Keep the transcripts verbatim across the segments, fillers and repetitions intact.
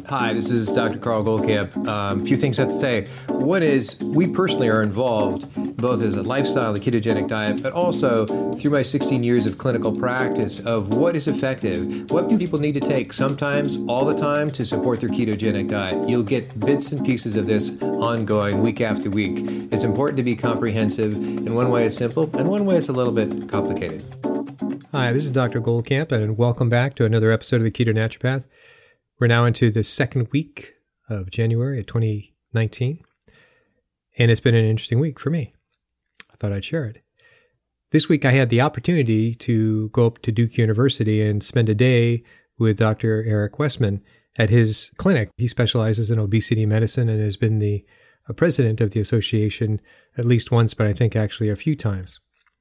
Hi, this is Doctor Carl Goldkamp. Um, a few things I have to say. One is, we personally are involved both as a lifestyle, the ketogenic diet, but also through my sixteen years of clinical practice of what is effective. What do people need to take sometimes, all the time, to support their ketogenic diet? You'll get bits and pieces of this ongoing week after week. It's important to be comprehensive. In one way it's simple, and one way it's a little bit complicated. Hi, this is Doctor Goldkamp, and welcome back to another episode of the Keto Naturopath. We're now into the second week of January of twenty nineteen, and it's been an interesting week for me. I thought I'd share it. This week I had the opportunity to go up to Duke University and spend a day with Doctor Eric Westman at his clinic. He specializes in obesity medicine and has been the uh, president of the association at least once, but I think actually a few times.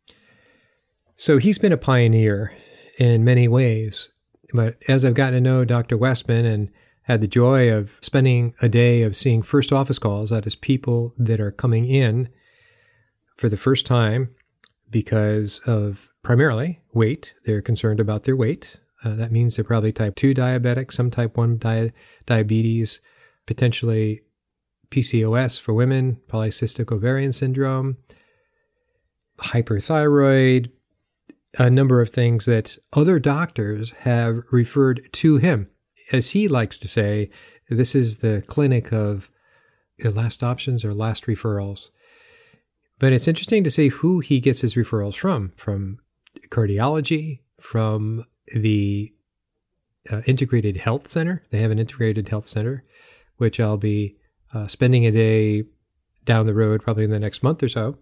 So he's been a pioneer in many ways. But as I've gotten to know Doctor Westman and had the joy of spending a day of seeing first office calls, that is people that are coming in for the first time because of primarily weight. They're concerned about their weight. Uh, that means they're probably type two diabetic, some type one di- diabetes, potentially P C O S for women, polycystic ovarian syndrome, hyperthyroid, a number of things that other doctors have referred to him. As he likes to say, this is the clinic of last options or last referrals. But it's interesting to see who he gets his referrals from, from cardiology, from the uh, Integrated Health Center. They have an Integrated Health Center, which I'll be uh, spending a day down the road, probably in the next month or so,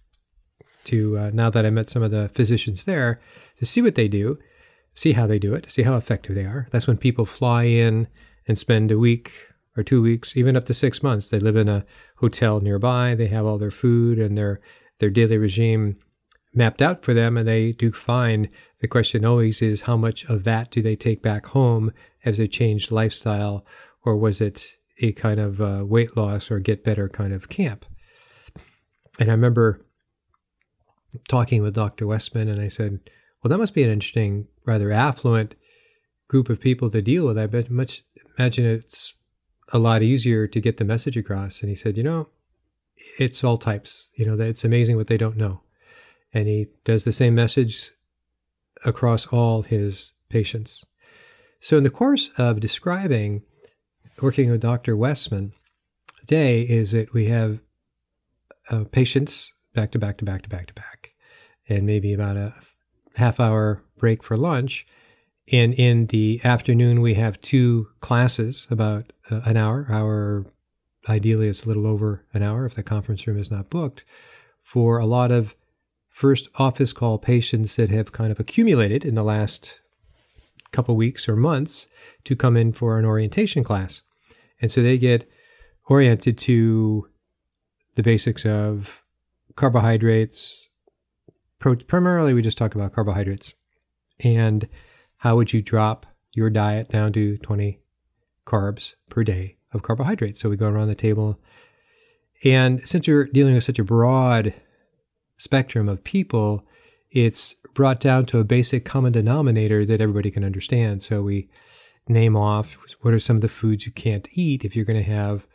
to uh, now that I met some of the physicians there, to see what they do, see how they do it, see how effective they are. That's when people fly in and spend a week or two weeks, even up to six months. They live in a hotel nearby. They have all their food and their, their daily regime mapped out for them, and they do fine. The question always is, how much of that do they take back home as a changed lifestyle, or was it a kind of uh, weight loss or get better kind of camp? And I remember talking with Doctor Westman, and I said, well, that must be an interesting, rather affluent group of people to deal with. I bet much imagine it's a lot easier to get the message across. And he said, you know, it's all types. You know, that it's amazing what they don't know. And he does the same message across all his patients. So in the course of describing working with Doctor Westman today is that we have uh, patients back to back to back to back to back, and maybe about a half hour break for lunch. And in the afternoon, we have two classes, about uh, an hour, hour, ideally it's a little over an hour if the conference room is not booked, for a lot of first office call patients that have kind of accumulated in the last couple weeks or months to come in for an orientation class. And so they get oriented to the basics of carbohydrates. Pro- primarily, we just talk about carbohydrates. And how would you drop your diet down to twenty carbs per day of carbohydrates? So we go around the table. And since you're dealing with such a broad spectrum of people, it's brought down to a basic common denominator that everybody can understand. So we name off what are some of the foods you can't eat if you're going to have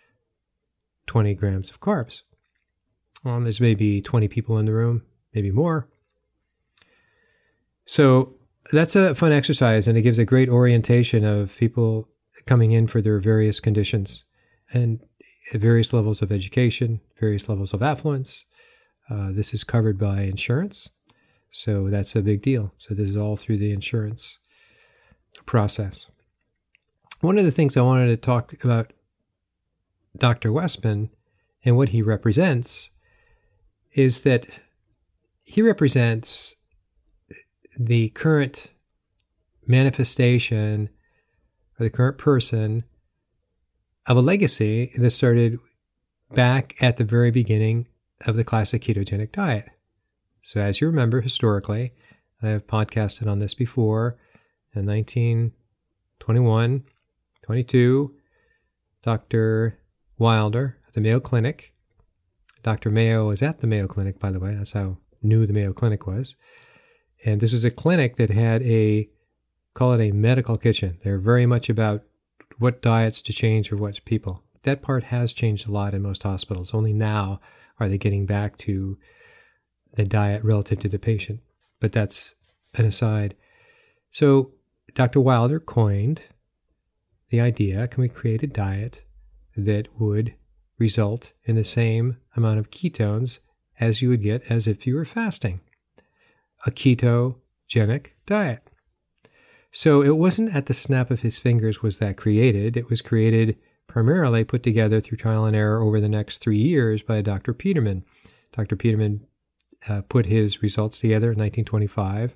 twenty grams of carbs. Well, there's maybe twenty people in the room, maybe more. So that's a fun exercise, and it gives a great orientation of people coming in for their various conditions and various levels of education, various levels of affluence. Uh, this is covered by insurance, so that's a big deal. So this is all through the insurance process. One of the things I wanted to talk about Doctor Westman and what he represents is that he represents the current manifestation or the current person of a legacy that started back at the very beginning of the classic ketogenic diet. So as you remember historically, and I have podcasted on this before, in nineteen twenty-one, twenty-two, Doctor Wilder at the Mayo Clinic. Doctor Mayo was at the Mayo Clinic, by the way. That's how new the Mayo Clinic was. And this was a clinic that had a, call it a medical kitchen. They're very much about what diets to change for what people. That part has changed a lot in most hospitals. Only now are they getting back to the diet relative to the patient. But that's an aside. So Doctor Wilder coined the idea, can we create a diet that would result in the same amount of ketones as you would get as if you were fasting? A ketogenic diet. So it wasn't at the snap of his fingers was that created. It was created primarily put together through trial and error over the next three years by Doctor Peterman. Doctor Peterman uh, put his results together in nineteen twenty-five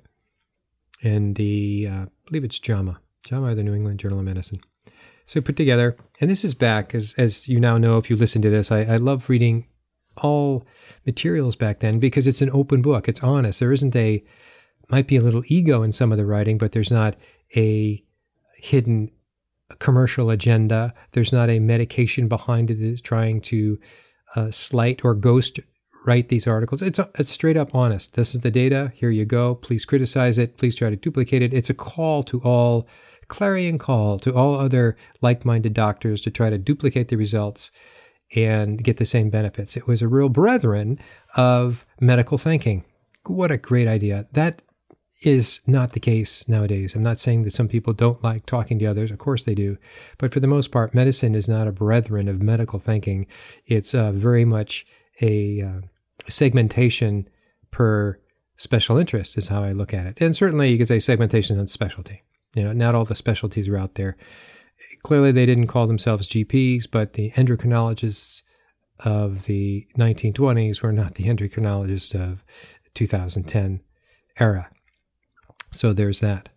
in the, uh, I believe it's JAMA, JAMA, the New England Journal of Medicine. So put together, and this is back, as as you now know if you listen to this, I, I love reading all materials back then because it's an open book. It's honest. There isn't a, might be a little ego in some of the writing, but there's not a hidden commercial agenda. There's not a medication behind it that's trying to uh, slight or ghost write these articles. It's, it's straight up honest. This is the data. Here you go. Please criticize it. Please try to duplicate it. It's a call to all clarion call to all other like-minded doctors to try to duplicate the results and get the same benefits. It was a real brethren of medical thinking. What a great idea. That is not the case nowadays. I'm not saying that some people don't like talking to others. Of course they do. But for the most part, medicine is not a brethren of medical thinking. It's uh, very much a uh, segmentation per special interest is how I look at it. And certainly you could say segmentation on specialty. You know, not all the specialties are out there. Clearly, they didn't call themselves G Ps, but the endocrinologists of the nineteen twenties were not the endocrinologists of two thousand ten era. So there's that.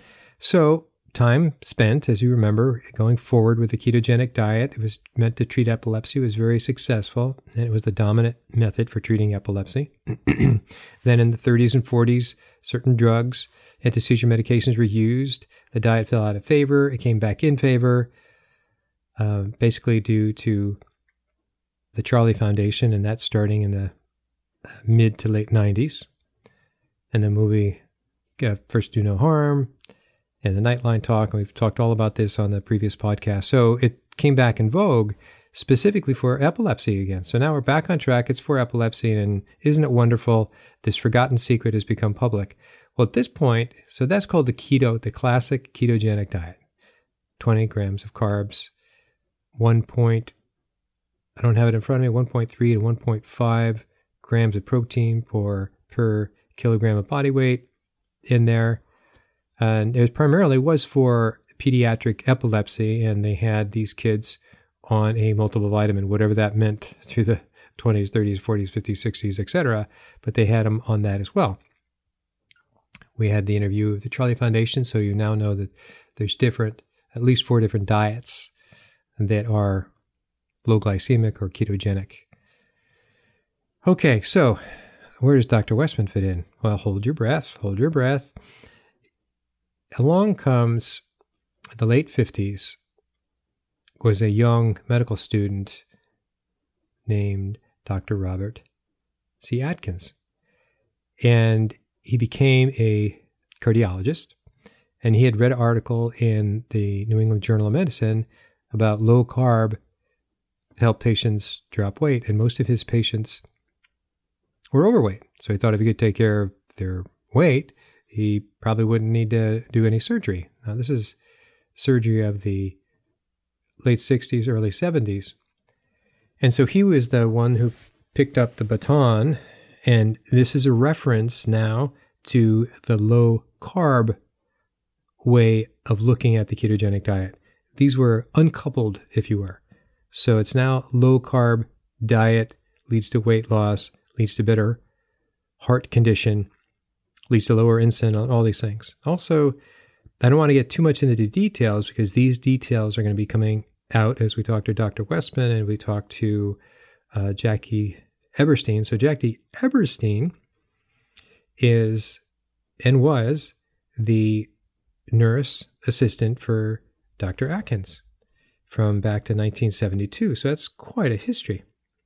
So time spent, as you remember, going forward with the ketogenic diet. It was meant to treat epilepsy. It was very successful, and it was the dominant method for treating epilepsy. Then in the thirties and forties, certain drugs, anti-seizure medications were used. The diet fell out of favor. It came back in favor, uh, basically due to the Charlie Foundation, and that's starting in the mid to late nineties. And the movie uh, First Do No Harm, and the Nightline Talk, and we've talked all about this on the previous podcast. So it came back in vogue specifically for epilepsy again. So now we're back on track. It's for epilepsy, and isn't it wonderful? This forgotten secret has become public. Well, at this point, so that's called the keto, the classic ketogenic diet. twenty grams of carbs, one point, I don't have it in front of me, one point three to one point five grams of protein per, per kilogram of body weight in there. And it primarily was for pediatric epilepsy, and they had these kids on a multiple vitamin, whatever that meant through the twenties, thirties, forties, fifties, sixties, et cetera. But they had them on that as well. We had the interview of the Charlie Foundation, so you now know that there's different, at least four different diets that are low glycemic or ketogenic. Okay, so where does Doctor Westman fit in? Well, hold your breath, hold your breath. Along comes the late fifties, was a young medical student named Doctor Robert C. Atkins. And he became a cardiologist, and he had read an article in the New England Journal of Medicine about low carb help patients drop weight, and most of his patients were overweight. So he thought if he could take care of their weight, he probably wouldn't need to do any surgery. Now, this is surgery of the late sixties, early seventies. And so he was the one who picked up the baton, and this is a reference now to the low carb way of looking at the ketogenic diet. These were uncoupled, if you were. So it's now low carb diet leads to weight loss, leads to better heart condition, leads to lower insulin, all these things. Also, I don't want to get too much into the details because these details are going to be coming out as we talk to Doctor Westman and we talk to uh, Jackie Eberstein. So Jackie Eberstein is and was the nurse assistant for Doctor Atkins from back to nineteen seventy-two. So that's quite a history.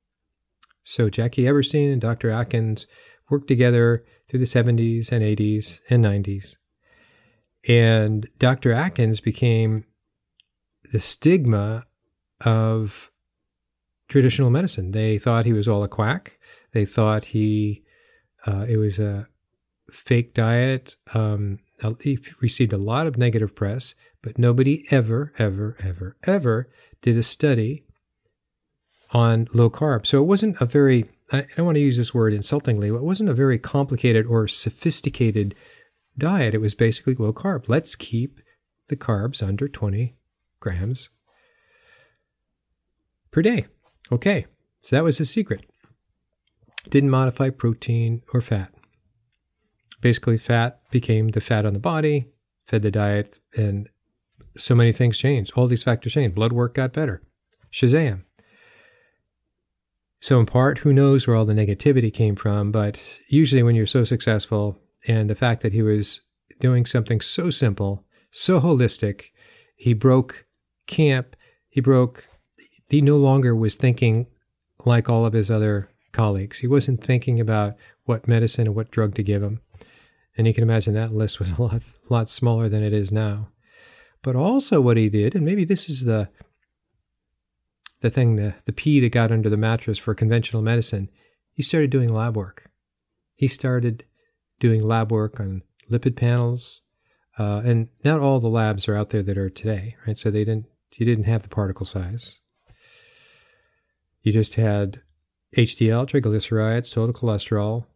So Jackie Eberstein and Doctor Atkins worked together through the seventies and eighties and nineties. And Doctor Atkins became the stigma of traditional medicine. They thought he was all a quack. They thought he uh, it was a fake diet. Um, he received a lot of negative press, but nobody ever, ever, ever, ever did a study on low carb. So it wasn't a very, I don't want to use this word insultingly, but it wasn't a very complicated or sophisticated diet. It was basically low carb. Let's keep the carbs under twenty grams per day. Okay, so that was the secret. Didn't modify protein or fat. Basically, fat became the fat on the body, fed the diet, and so many things changed. All these factors changed. Blood work got better. Shazam. So in part, who knows where all the negativity came from, but usually when you're so successful, and the fact that he was doing something so simple, so holistic, he broke camp, he broke, he no longer was thinking like all of his other colleagues. He wasn't thinking about what medicine and what drug to give him. And you can imagine that list was a lot, lot smaller than it is now. But also what he did, and maybe this is the the thing, the, the pea that got under the mattress for conventional medicine, he started doing lab work. He started doing lab work on lipid panels, uh, and not all the labs are out there that are today, right? So they didn't, you didn't have the particle size. You just had H D L, triglycerides, total cholesterol,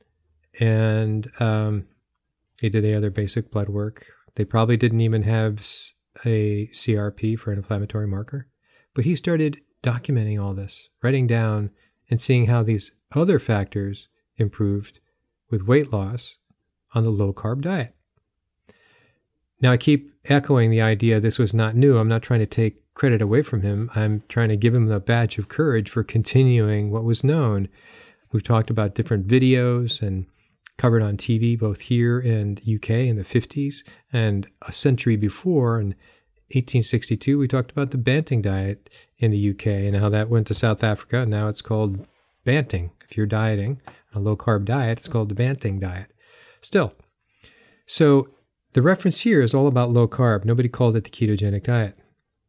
and um, they did the other basic blood work. They probably didn't even have a C R P for an inflammatory marker. But he started documenting all this, writing down and seeing how these other factors improved with weight loss on the low-carb diet. Now, I keep echoing the idea this was not new. I'm not trying to take credit away from him. I'm trying to give him the badge of courage for continuing what was known. We've talked about different videos and covered on T V, both here and U K in the fifties, and a century before, in eighteen sixty-two, we talked about the Banting diet in the U K and how that went to South Africa. Now it's called Banting. If you're dieting on a low-carb diet, it's called the Banting diet. Still, so the reference here is all about low carb. Nobody called it the ketogenic diet.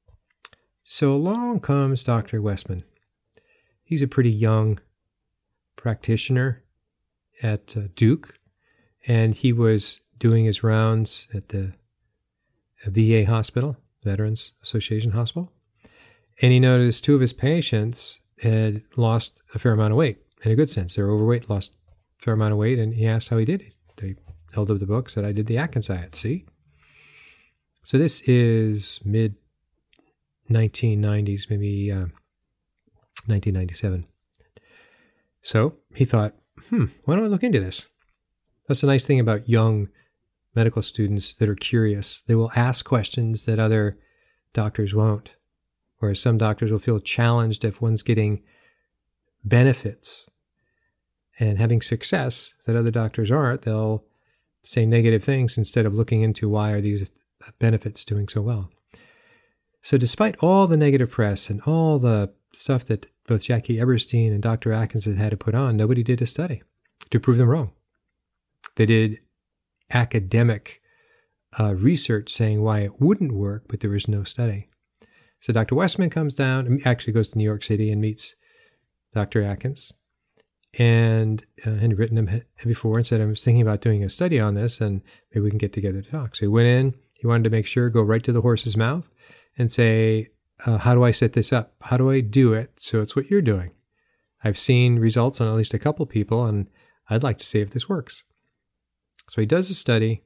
So along comes Doctor Westman. He's a pretty young practitioner at uh, Duke, and he was doing his rounds at the V A hospital, Veterans Association Hospital, and he noticed two of his patients had lost a fair amount of weight, in a good sense. They were overweight, lost a fair amount of weight, and he asked how he did it. They held up the book, said, I did the Atkins diet, see? So this is mid nineteen nineties, maybe uh, nineteen ninety-seven. So he thought, hmm, why don't I look into this? That's the nice thing about young medical students that are curious. They will ask questions that other doctors won't, whereas some doctors will feel challenged if one's getting benefits and having success that other doctors aren't. They'll say negative things instead of looking into why are these benefits doing so well. So despite all the negative press and all the stuff that both Jackie Eberstein and Doctor Atkins had had to put on, nobody did a study to prove them wrong. They did academic uh, research saying why it wouldn't work, but there was no study. So Doctor Westman comes down, actually goes to New York City and meets Doctor Atkins, and uh, had written him before and said, I was thinking about doing a study on this, and maybe we can get together to talk. So he went in, he wanted to make sure, go right to the horse's mouth and say, uh, how do I set this up? How do I do it so it's what you're doing? I've seen results on at least a couple people, and I'd like to see if this works. So he does a study.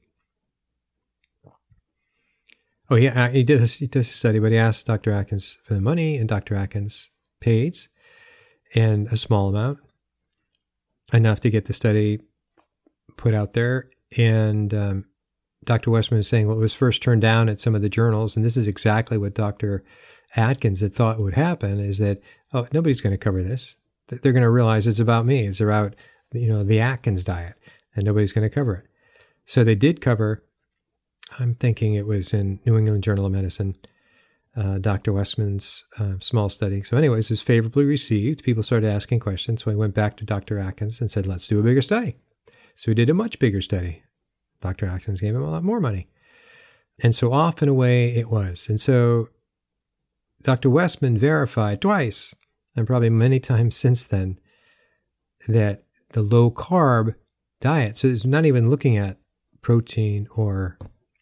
Oh, yeah, he does, he does a study, but he asked Doctor Atkins for the money, and Doctor Atkins pays, and a small amount, enough to get the study put out there. And um, Doctor Westman was saying what was first turned down at some of the journals, and this is exactly what Doctor Atkins had thought would happen, is that, oh, nobody's going to cover this. They're going to realize it's about me. It's about, you know, the Atkins diet, and nobody's going to cover it. So they did cover, I'm thinking it was in New England Journal of Medicine, uh, Doctor Westman's uh, small study. So anyways, it was favorably received. People started asking questions. So I went back to Doctor Atkins and said, let's do a bigger study. So we did a much bigger study. Doctor Atkins gave him a lot more money. And so off and away it was. And so Doctor Westman verified twice, and probably many times since then, that the low-carb diet, so it's not even looking at protein or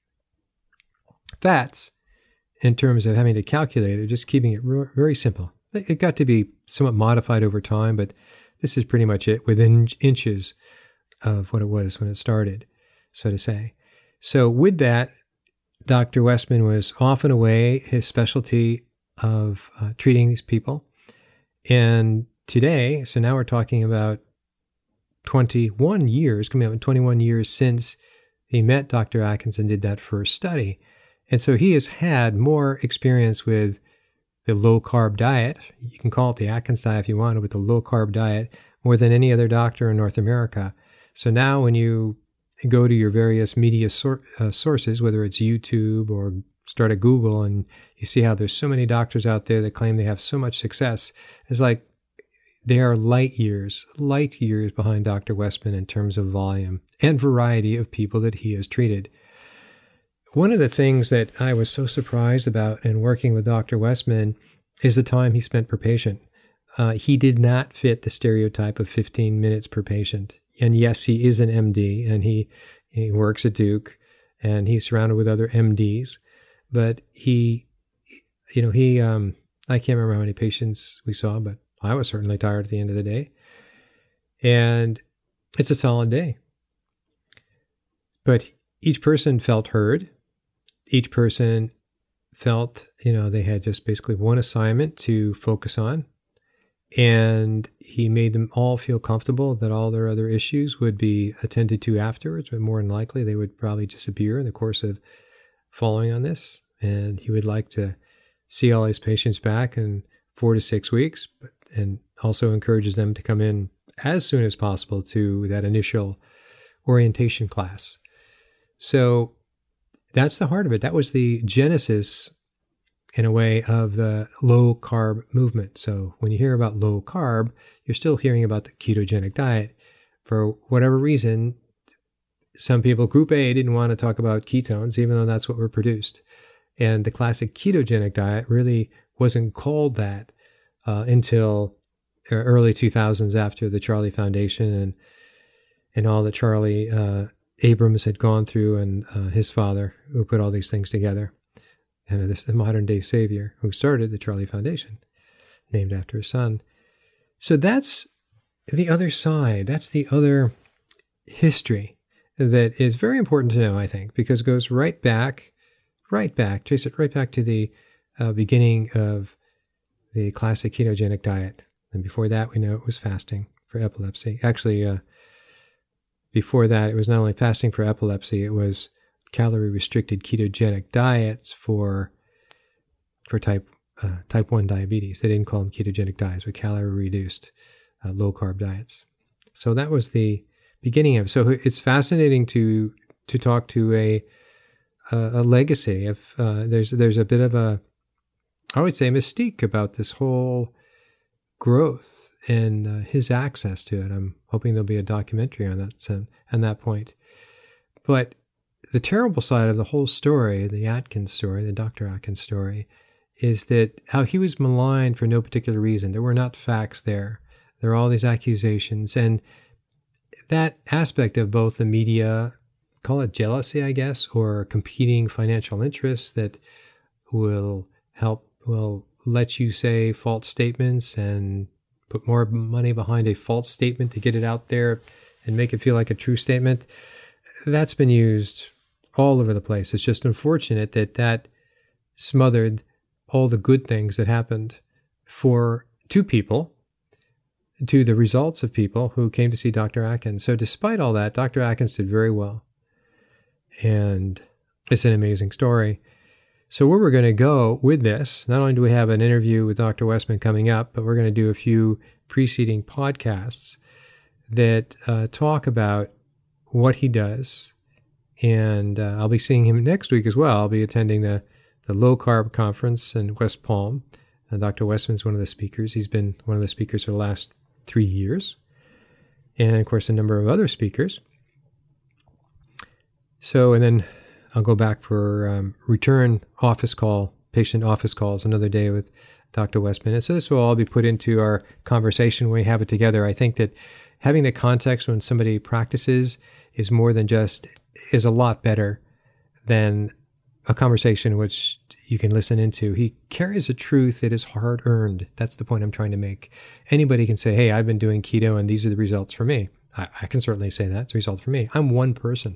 fats in terms of having to calculate it, just keeping it very simple. It got to be somewhat modified over time, but this is pretty much it, within inches of what it was when it started, so to say. So with that, Doctor Westman was off and away, his specialty of uh, treating these people. And today, so now we're talking about twenty-one years, coming up in twenty-one years since he met Doctor Atkins and did that first study. And so he has had more experience with the low-carb diet. You can call it the Atkins diet if you want, with the low-carb diet, more than any other doctor in North America. So now when you go to your various media sor- uh, sources, whether it's YouTube or start a Google, and you see how there's so many doctors out there that claim they have so much success, it's like they are light years, light years behind Doctor Westman in terms of volume and variety of people that he has treated. One of the things that I was so surprised about in working with Doctor Westman is the time he spent per patient. Uh, he did not fit the stereotype of fifteen minutes per patient. And yes, he is an M D, and he, he works at Duke, and he's surrounded with other M Ds. But he, you know, he, um, I can't remember how many patients we saw, but I was certainly tired at the end of the day. And it's a solid day. But each person felt heard. Each person felt, you know, they had just basically one assignment to focus on. And he made them all feel comfortable that all their other issues would be attended to afterwards, but more than likely they would probably disappear in the course of following on this. And he would like to see all his patients back in four to six weeks, but, and also encourages them to come in as soon as possible to that initial orientation class. So that's the heart of it. That was the genesis, in a way, of the low-carb movement. So when you hear about low-carb, you're still hearing about the ketogenic diet. For whatever reason, some people, Group A, didn't want to talk about ketones, even though that's what were produced. And the classic ketogenic diet really wasn't called that uh, until early two thousands, after the Charlie Foundation and and all that Charlie uh, Abrams had gone through, and uh, his father, who put all these things together, and this the modern day savior who started the Charlie Foundation, named after his son. So that's the other side. That's the other history that is very important to know, I think, because it goes right back, right back, trace it right back to the uh, beginning of the classic ketogenic diet. And before that, we know it was fasting for epilepsy. Actually, uh, before that, it was not only fasting for epilepsy, it was calorie-restricted ketogenic diets for for type uh, type one diabetes. They didn't call them ketogenic diets, but calorie-reduced uh, low-carb diets. So that was the beginning of it. So it's fascinating to to talk to a a, a legacy of uh, there's there's a bit of a, I would say, mystique about this whole growth and uh, his access to it. I'm hoping there'll be a documentary on that on that point. But the terrible side of the whole story, the Atkins story, the Doctor Atkins story, is that how he was maligned for no particular reason. There were not facts there. There are all these accusations. And that aspect of both the media, call it jealousy, I guess, or competing financial interests that will help, will let you say false statements and put more money behind a false statement to get it out there and make it feel like a true statement. That's been used all over the place. It's just unfortunate that that smothered all the good things that happened for two people, to the results of people who came to see Doctor Atkins. So despite all that, Doctor Atkins did very well. And it's an amazing story. So where we're going to go with this, not only do we have an interview with Doctor Westman coming up, but we're going to do a few preceding podcasts that uh, talk about what he does. And uh, I'll be seeing him next week as well. I'll be attending the, the Low Carb Conference in West Palm. And Doctor Westman's one of the speakers. He's been one of the speakers for the last three years. And, of course, a number of other speakers. So, and then I'll go back for um, return office call patient office calls another day with Doctor Westman. And so this will all be put into our conversation when we have it together. I think that having the context when somebody practices is more than just, is a lot better than a conversation which you can listen into. He carries a truth that is hard earned. That's the point I'm trying to make. Anybody can say, hey, I've been doing keto and these are the results for me. I, I can certainly say that. It's a result for me. I'm one person.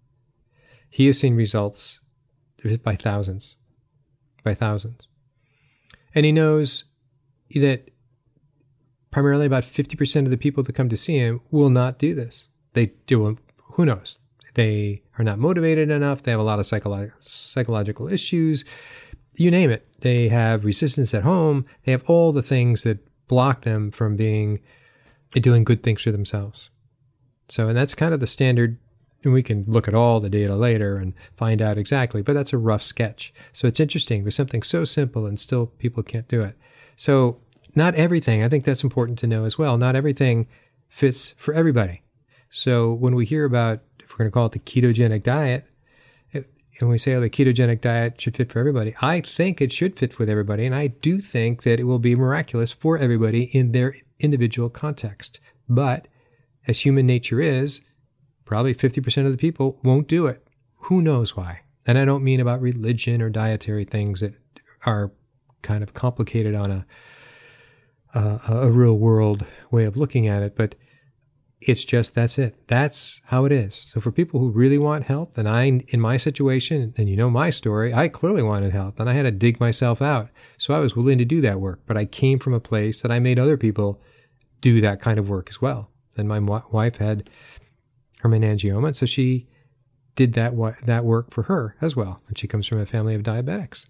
He has seen results by thousands, by thousands. And he knows that primarily about fifty percent of the people that come to see him will not do this. They do, who knows? They are not motivated enough. They have a lot of psycholo- psychological issues. You name it. They have resistance at home. They have all the things that block them from being, doing good things for themselves. So, and that's kind of the standard. And we can look at all the data later and find out exactly, but that's a rough sketch. So it's interesting with something so simple and still people can't do it. So not everything, I think that's important to know as well. Not everything fits for everybody. So when we hear about, if we're going to call it the ketogenic diet, and we say, oh, the ketogenic diet should fit for everybody, I think it should fit with everybody. And I do think that it will be miraculous for everybody in their individual context. But as human nature is, probably fifty percent of the people won't do it. Who knows why? And I don't mean about religion or dietary things that are kind of complicated on a, a, a real world way of looking at it, but it's just, that's it. That's how it is. So for people who really want health, and I, in my situation, and you know my story, I clearly wanted health and I had to dig myself out. So I was willing to do that work, but I came from a place that I made other people do that kind of work as well. And my w- wife had her meningioma, and so she did that that work for her as well. And she comes from a family of diabetics.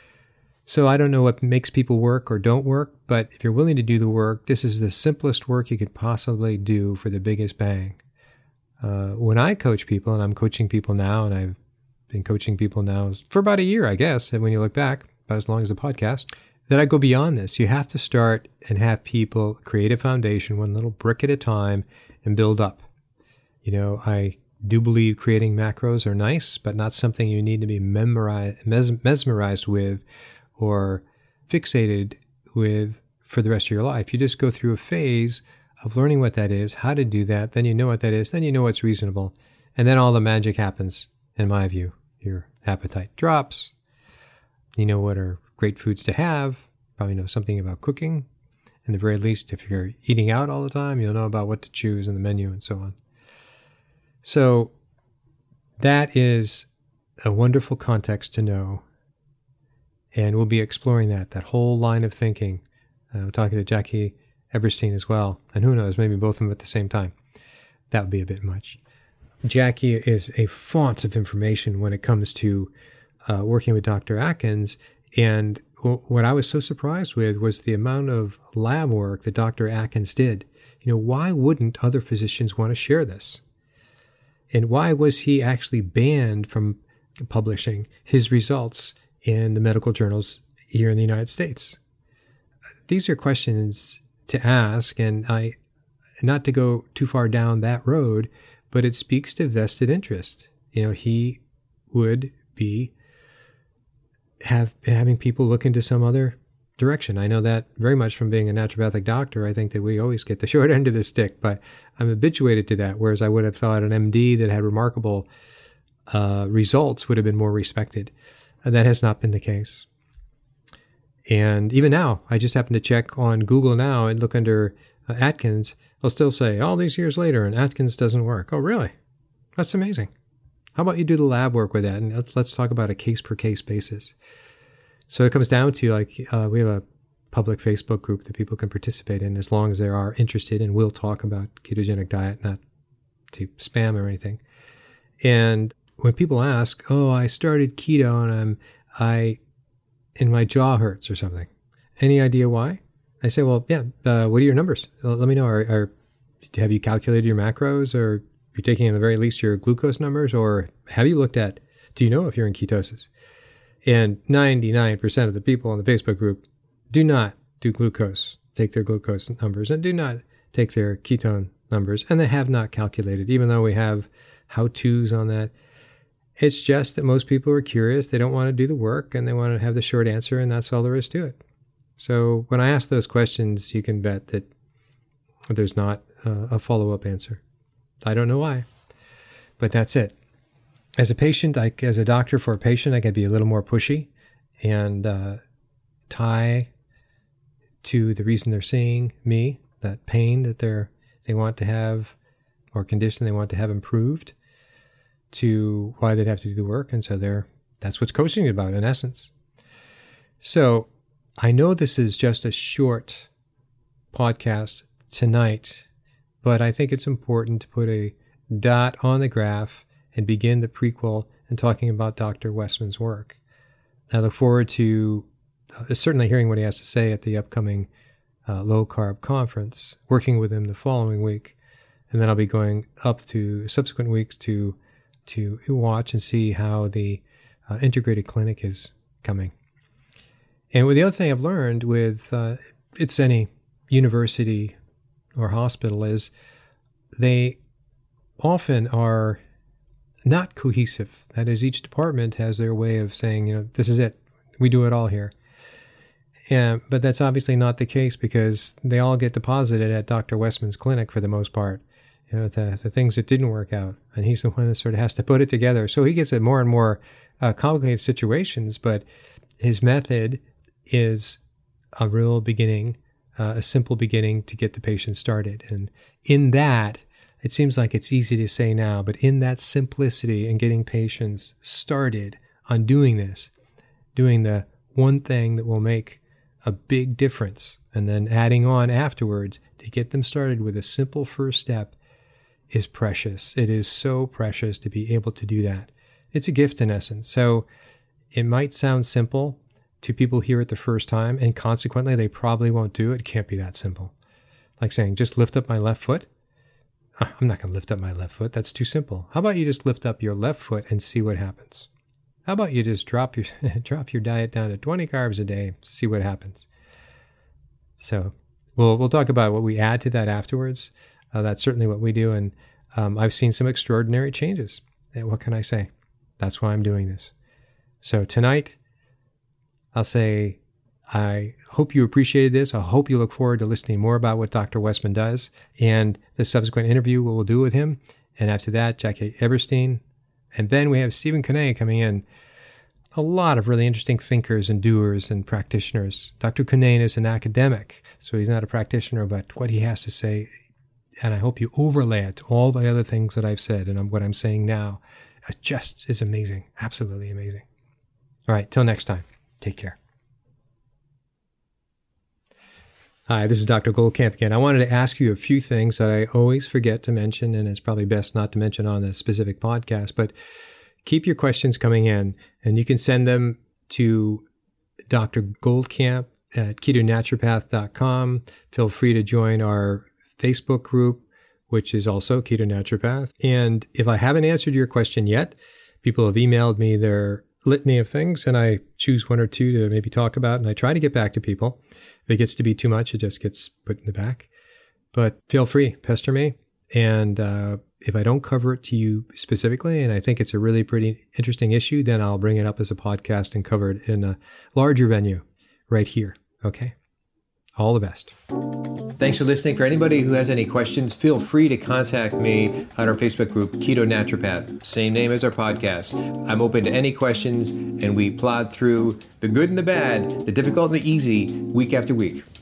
So I don't know what makes people work or don't work, but if you're willing to do the work, this is the simplest work you could possibly do for the biggest bang. Uh, when I coach people, and I'm coaching people now, and I've been coaching people now for about a year, I guess, and when you look back, about as long as the podcast, that I go beyond this. You have to start and have people create a foundation, one little brick at a time, and build up. You know, I do believe creating macros are nice, but not something you need to be memorized, mes- mesmerized with or fixated with for the rest of your life. You just go through a phase of learning what that is, how to do that, then you know what that is, then you know what's reasonable, and then all the magic happens, in my view. Your appetite drops, you know what are great foods to have, probably know something about cooking, and the very least, if you're eating out all the time, you'll know about what to choose in the menu and so on. So that is a wonderful context to know, and we'll be exploring that, that whole line of thinking. Uh, we're talking to Jackie Eberstein as well, and who knows, maybe both of them at the same time. That would be a bit much. Jackie is a font of information when it comes to uh, working with Doctor Atkins, and w- what I was so surprised with was the amount of lab work that Doctor Atkins did. You know, why wouldn't other physicians want to share this? And why was he actually banned from publishing his results in the medical journals here in the United States? These are questions to ask, and I, not to go too far down that road, but it speaks to vested interest. You know, he would be have having people look into some other direction. I know that very much from being a naturopathic doctor. I think that we always get the short end of the stick, but I'm habituated to that, whereas I would have thought an M D that had remarkable uh, results would have been more respected. And that has not been the case. And even now, I just happen to check on Google now and look under uh, Atkins. I'll still say, all these years later, and Atkins doesn't work. Oh, really? That's amazing. How about you do the lab work with that? And let's, let's talk about a case-per-case basis. So it comes down to, like, uh, we have a public Facebook group that people can participate in as long as they are interested and will talk about ketogenic diet, not to spam or anything. And when people ask, oh, I started keto and I'm, I, and my jaw hurts or something. Any idea why? I say, well, yeah, uh, what are your numbers? Let me know. Are, are, have you calculated your macros, or you're taking at the very least your glucose numbers, or have you looked at, do you know if you're in ketosis? And ninety-nine percent of the people on the Facebook group do not do glucose, take their glucose numbers, and do not take their ketone numbers, and they have not calculated, even though we have how-tos on that. It's just that most people are curious. They don't want to do the work and they want to have the short answer, and that's all there is to it. So when I ask those questions, you can bet that there's not uh, a follow-up answer. I don't know why, but that's it. As a patient, I, as a doctor for a patient, I can be a little more pushy and uh, tie to the reason they're seeing me, that pain that they're they want to have or condition they want to have improved, to why they'd have to do the work. And so they're, that's what's coaching is about in essence. So I know this is just a short podcast tonight, but I think it's important to put a dot on the graph and begin the prequel and talking about Doctor Westman's work. I look forward to uh, certainly hearing what he has to say at the upcoming uh, Low Carb Conference, working with him the following week, and then I'll be going up to subsequent weeks to to watch and see how the uh, integrated clinic is coming. And with the other thing I've learned with uh, it's any university or hospital is they often are not cohesive. That is, each department has their way of saying, you know, this is it. We do it all here. And, but that's obviously not the case because they all get deposited at Doctor Westman's clinic for the most part. You know, the, the things that didn't work out. And he's the one that sort of has to put it together. So he gets in more and more uh, complicated situations, but his method is a real beginning, uh, a simple beginning to get the patient started. And in that, it seems like it's easy to say now, but in that simplicity and getting patients started on doing this, doing the one thing that will make a big difference, and then adding on afterwards to get them started with a simple first step is precious. It is so precious to be able to do that. It's a gift in essence. So it might sound simple to people here at the first time, and consequently, they probably won't do it. It can't be that simple. Like saying, just lift up my left foot. I'm not going to lift up my left foot. That's too simple. How about you just lift up your left foot and see what happens? How about you just drop your drop your diet down to twenty carbs a day, see what happens? So we'll we'll talk about what we add to that afterwards. Uh, that's certainly what we do, and um, I've seen some extraordinary changes. And what can I say? That's why I'm doing this. So tonight, I'll say I hope you appreciated this. I hope you look forward to listening more about what Doctor Westman does and the subsequent interview we'll do with him. And after that, Jackie Eberstein. And then we have Stephen Canay coming in. A lot of really interesting thinkers and doers and practitioners. Doctor Canay is an academic, so he's not a practitioner, but what he has to say, and I hope you overlay it to all the other things that I've said and what I'm saying now, it just is amazing. Absolutely amazing. All right, till next time. Take care. Hi, this is Doctor Goldkamp again. I wanted to ask you a few things that I always forget to mention, and it's probably best not to mention on this specific podcast, but keep your questions coming in, and you can send them to Doctor Goldkamp at keto naturopath dot com. Feel free to join our Facebook group, which is also Keto Naturopath. And if I haven't answered your question yet, people have emailed me their litany of things, and I choose one or two to maybe talk about, and I try to get back to people. If it gets to be too much, it just gets put in the back. But feel free, pester me. And uh, if I don't cover it to you specifically, and I think it's a really pretty interesting issue, then I'll bring it up as a podcast and cover it in a larger venue right here. Okay? All the best. Thanks for listening. For anybody who has any questions, feel free to contact me on our Facebook group, Keto Naturopath. Same name as our podcast. I'm open to any questions, and we plod through the good and the bad, the difficult and the easy, week after week.